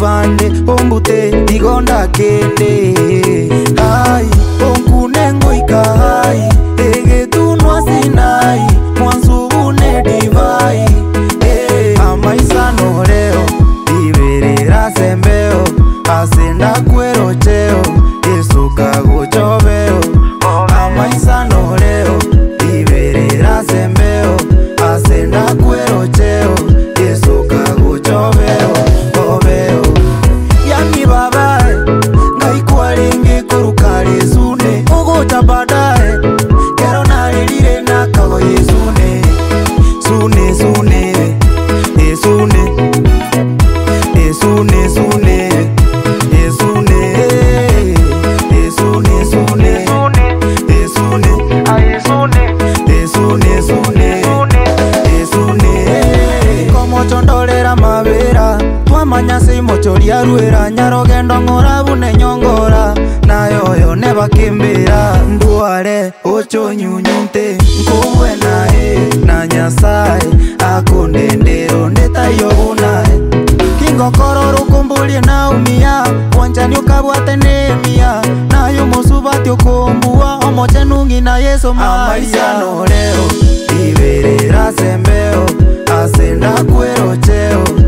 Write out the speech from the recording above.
bande ombute igonda kende ai onkunengo ikai egetunwa sinai mwansubune divai amaisa no leo iberera sembeo asenda kwero cheo esuka guchoveo amaisa no leo iberera sembeo asenda kwero cheo esuka guchoveo oveo yani babae ngaikwaringi kurukari sune uguta badae kero naririre nakago yesune sune sune esune esune sune esune esune sune esune esune esune esune como chondolera mavera twamanyase mochoria ruera nyarogendo ngora bune nyongora nayoyo nebakimbira nduare ocho nyunyunte nkubwe nae na nyasaye akundendero ndetayobunae kingokoro rukumbulie na umia wanjani ukabwate nemia nayo musubati ukumbua omoche nungi na yeso maria no leo iberera sembeo asenda kwero cheo